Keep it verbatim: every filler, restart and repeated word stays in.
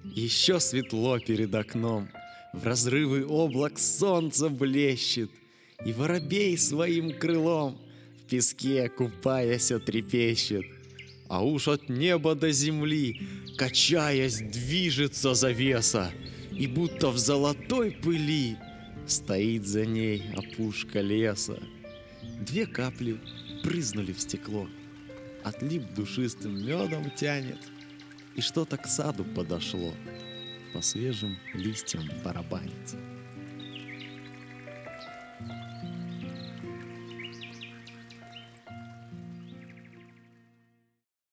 Еще светло перед окном, в разрывы облак солнце блещет, и воробей своим крылом в песке, купаясь, трепещет. А уж от неба до земли, качаясь, движется завеса, и будто в золотой пыли стоит за ней опушка леса. Две капли брызнули в стекло, отлип душистым медом тянет, и что-то к саду подошло, по свежим листьям барабанит.